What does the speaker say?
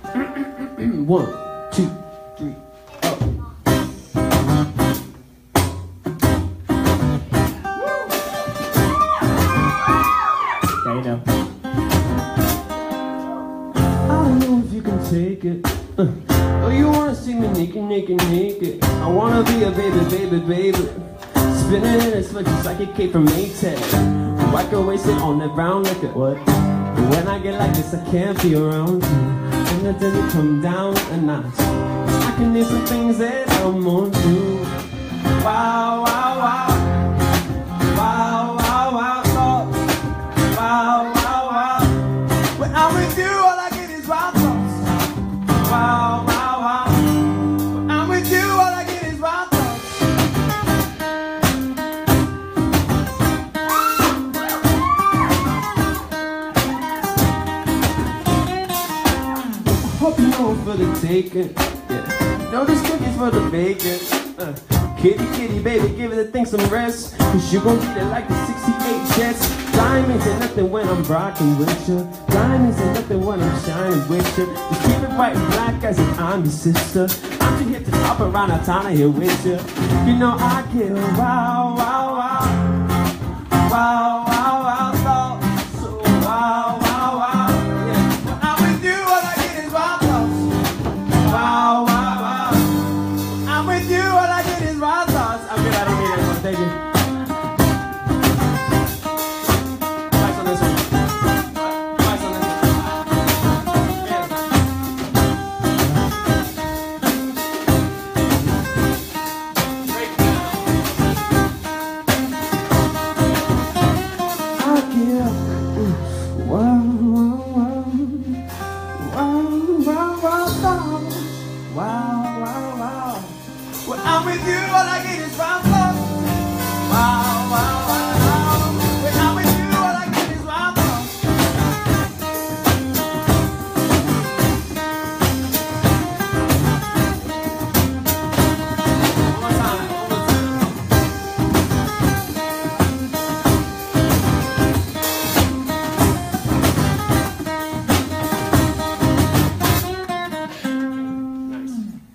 One, two, three, up. Yeah, you know. I don't know if you can take it. Oh, you wanna see me naked, naked, naked. I wanna be a baby, baby, baby. Spinning in as much as like a cape from Maytag. I can waste it on that brown liquor. What? When I get like this, I can't be around you. And then you come down a notch. I can do some things that I'm on to. Wow, wow, wow. Wow, wow, wow, wow. Wow, wow, wow. When I'm with you, all I get is wild thoughts. Wow, wow, wow. When I'm with you, all I get is wild thoughts. Hope you know for the taking. Yeah. No, this cookie's for the bacon. Kitty, kitty, baby, give the thing some rest. Cause you gon' get it like the 68 Jets. Diamonds ain't nothing when I'm rocking with you. Diamonds ain't nothing when I'm shining with you. Just keep it white and black as if I'm your sister. I'm too hip to hop around the town here with you. You know I get wow, wow, wow. Wow, wow, wow, wow. So wow, wow, wow. Yeah. When I'm with you, all I get is wild thoughts. Wow, wow, wow. When I'm with you, all I get is wild thoughts. I'm good, I don't need anyone. Thank you. Twice on this one. Twice on this one. Yeah. I get wow, wow, wow. Wow, wow, wow, wow. Wow, wow, wow. When I'm with you, all I get is wow.